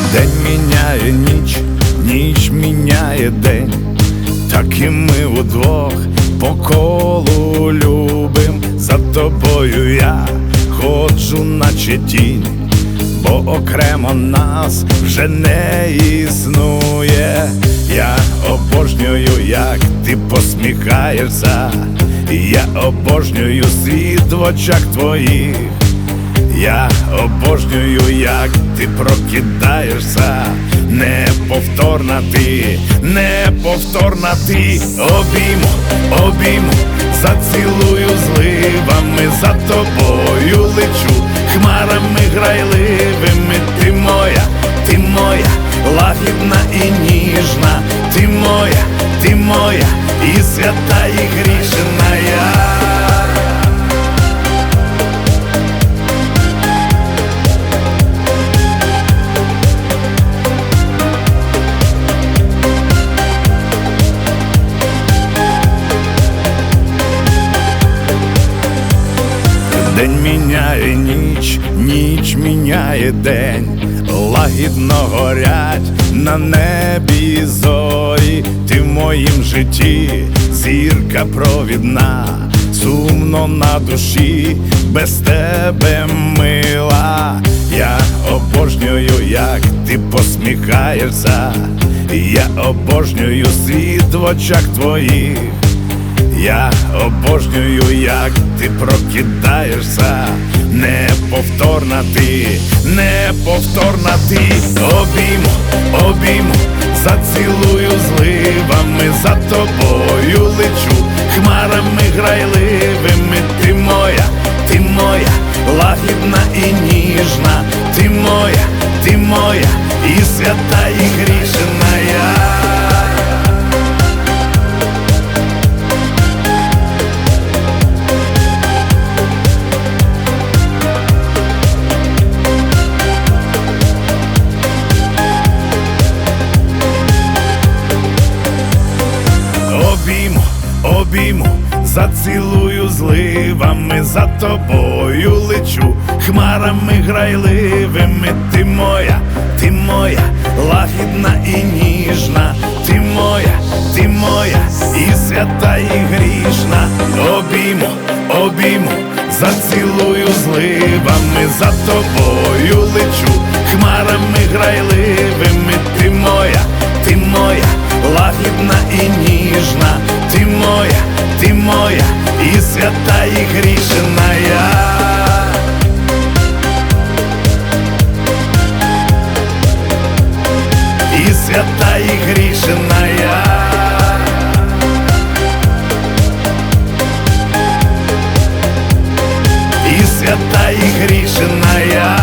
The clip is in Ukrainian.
День міняє ніч, ніч міняє день, так і ми удвох по колу любим. За тобою я ходжу, наче тінь, бо окремо нас вже не існує. Я обожнюю, як ти посміхаєшся, я обожнюю світ в очах твоїх. Я обожнюю, як ти прокидаєшся, неповторна ти, неповторна ти. Обійму, обійму, зацілую зливами, за тобою лечу хмарами грайливими. Ти моя, лагідна і ніжна, ти моя, і свята, і грішна я. День міняє ніч, ніч міняє день, лагідно горять на небі зорі. Ти в моїм житті зірка провідна, сумно на душі без тебе, мила. Я обожнюю, як ти посміхаєшся, я обожнюю світ в очах твоїх. Я обожнюю, як ти прокидаєшся, неповторна ти, неповторна ти. Обійму, обійму, зацілую зливами, за тобою лечу хмарами грайливими. Ти моя, лагідна і ніжна, ти моя, і свята, і грішна я. Обійму, зацілую зливами, за тобою лечу хмарами грайливими. Ти моя, лагідна і ніжна, ти моя, і свята, і грішна. Обійму, зацілую зливами, за тобою лечу хмарами грайливими. Ти моя, лагідна і ніжна, ти моя, і свята, і грішна я. І свята, і грішна я. І свята, і грішна я.